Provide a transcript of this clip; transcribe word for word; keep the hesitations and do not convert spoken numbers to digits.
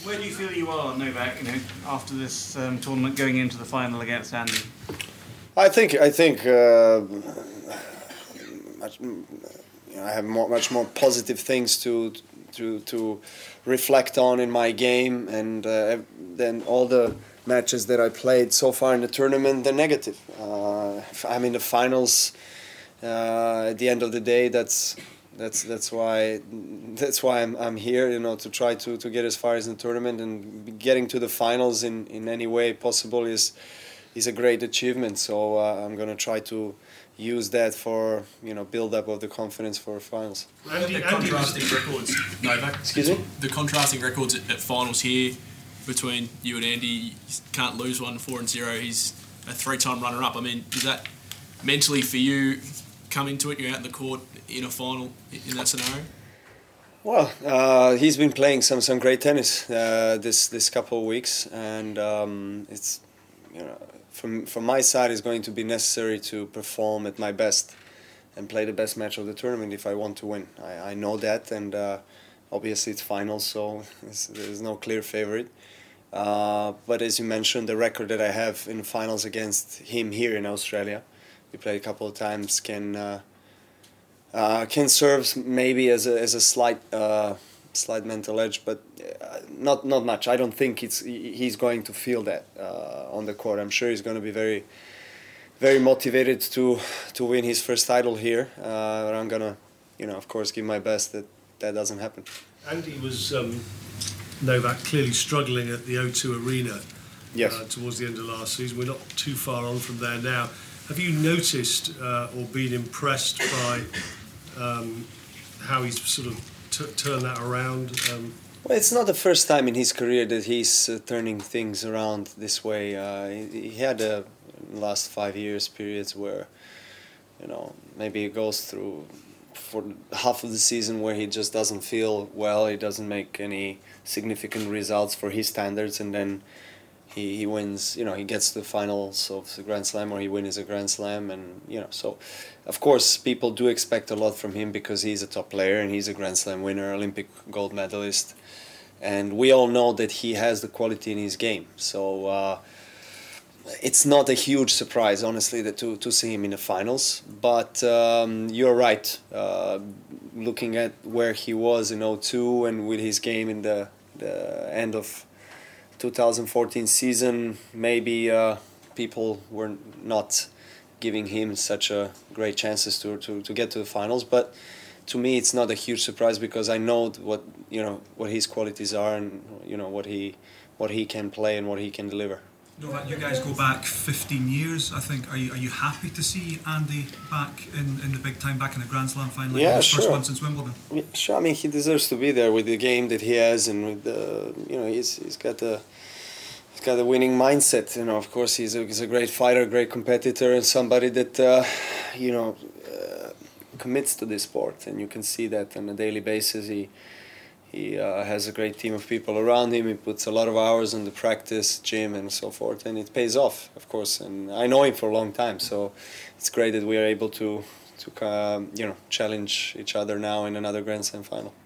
Where do you feel you are, Novak? You know, after this um, tournament, going into the final against Andy. I think I think uh, much, you know, I have more, much more positive things to to to reflect on in my game, and uh, then all the matches that I played so far in the tournament, they're negative. Uh, I'm in the finals. Uh, at the end of the day, that's that's that's why that's why I'm I'm here. You know, to try to, to get as far as the tournament, and getting to the finals in, in any way possible is is a great achievement. So uh, I'm gonna try to use that for, you know, build up of the confidence for finals. Andy, the contrasting records, Novak. Excuse me? The contrasting records at, at finals here between you and Andy. You can't lose one, four and zero. He's a three-time runner-up. I mean, is that mentally for you coming to it? You're out in the court in a final in that scenario. Well, uh, he's been playing some, some great tennis uh, this this couple of weeks, and um, it's, you know, from from my side, it's going to be necessary to perform at my best and play the best match of the tournament if I want to win. I, I know that, and uh, obviously it's finals, so there's no clear favorite. Uh, but as you mentioned, the record that I have in the finals against him here in Australia, we played a couple of times, can uh, uh, can serve maybe as a as a slight uh, slight mental edge, but uh, not not much. I don't think it's he's going to feel that uh, on the court. I'm sure he's going to be very very motivated to to win his first title here. Uh, but I'm gonna, you know, of course, give my best that that doesn't happen. Andy was um, Novak clearly struggling at the O two Arena. Yes. Uh, towards the end of last season. We're not too far on from there now. Have you noticed uh, or been impressed by um, how he's sort of t- turned that around? Um, Well, it's not the first time in his career that he's uh, turning things around this way. Uh, he, he had a last five years periods where, you know, maybe he goes through for half of the season where he just doesn't feel well. He doesn't make any significant results for his standards, and then he, he wins. You know, he gets to the finals of the Grand Slam, or he wins a Grand Slam, and you know, so of course people do expect a lot from him because he's a top player and he's a Grand Slam winner, Olympic gold medalist. And we all know that he has the quality in his game. So uh, it's not a huge surprise, honestly, that to, to see him in the finals. But um, you're right. Uh, looking at where he was in oh two and with his game in the, the end of two thousand fourteen season, maybe uh, people were not giving him such a great chances to, to, to get to the finals. But to me, it's not a huge surprise because I know what, you know, what his qualities are, and you know what he what he can play and what he can deliver. Novak, you guys go back fifteen years, I think. Are you are you happy to see Andy back in, in the big time, back in the Grand Slam final? Yeah, his sure. First one since Wimbledon. Yeah, sure. I mean, he deserves to be there with the game that he has, and with the, you know, he's he's got the he's got a winning mindset. You know, of course, he's a he's a great fighter, great competitor, and somebody that uh, you know. commits to this sport, and you can see that on a daily basis. He he uh, has a great team of people around him. He puts a lot of hours in the practice, gym, and so forth, and it pays off, of course. And I know him for a long time, so it's great that we are able to to um, you know, challenge each other now in another Grand Slam final.